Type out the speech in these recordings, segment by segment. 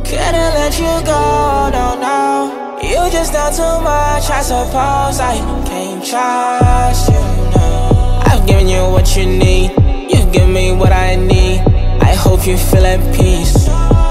Couldn't let you go, no, no. You just done too much, I suppose. I can't trust you, no. I've given you what you need, you've given me what I need. I hope you feel at peace.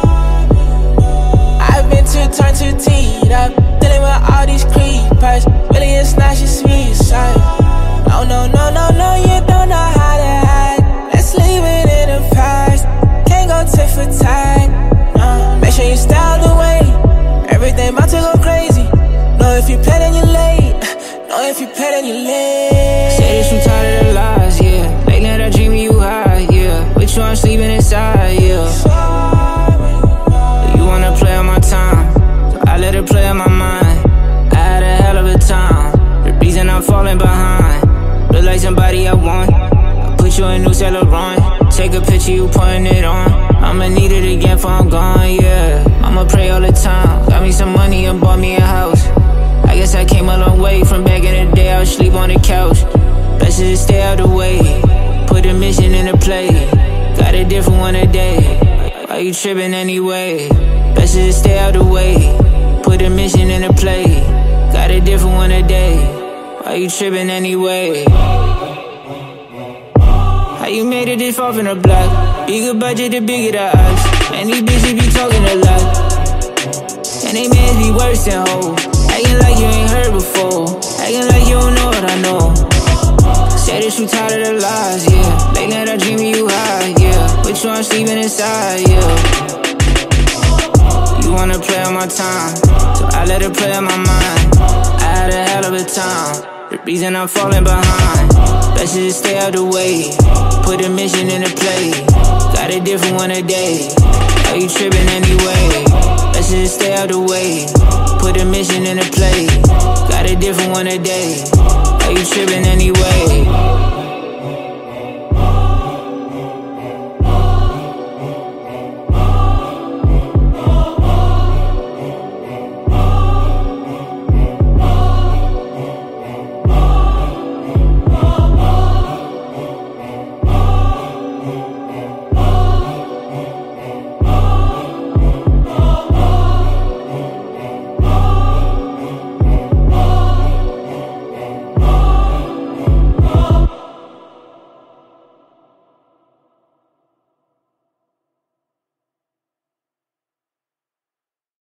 I've been too turned, too teed up, dealing with all these creepers. Really, it's not just me, son. No, no, no, no, no, you don't know how to hide. Let's leave it in the past. Can't go tit for tat. Make sure you stay out the way. Everything about to go crazy. Know if you play then you're late. Know if you play then you're late. Say this, I'm tired of the lies, yeah. Late night I dream of you high, yeah. With you I'm sleeping inside, yeah. You wanna play on my time, so I let her play on my mind. I had a hell of a time, the reason I'm falling behind. Look like somebody I want, I put you in New Saint Laurent. Take a picture, you putting it on. I'ma need it again before I'm gone, yeah. I'ma pray all the time, got me some money and bought me a house. I guess I came a long way from back in the day, I would sleep on the couch. Best is to stay out the way, put a mission into play. Got a different one today, why you tripping anyway? Best is to stay out the way, put a mission into play. Got a different one today, why you tripping anyway? How you made it this far from the block? Bigger budget, the bigger the odds. And these bitches be talking a lot, and they mans be worse than hoes. Acting like you ain't heard before, acting like you don't know what I know. Say that you tired of the lies, yeah. Late night I dream of you high, yeah. With you I'm sleeping inside, yeah. You wanna play on my time, so I let her play on my mind. I had a hell of a time, the reason I'm falling behind. Best is to stay out the way, put a mission into play. Got a different one today, are you tripping anyway? Best is to stay out the way, put a mission into play. Got a different one today, are you tripping anyway?